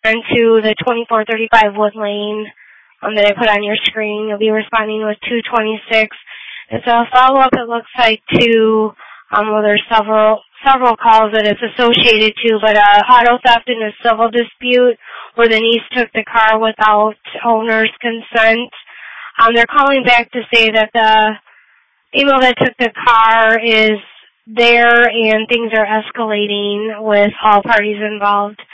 to the 2435 Wood Lane that I put on your screen. You'll be responding with 226. It's a follow-up, it looks like, to, well, there's several calls that it's associated to, but auto theft and a civil dispute where the niece took the car without owner's consent. They're calling back to say that the email that took the car is there and things are escalating with all parties involved.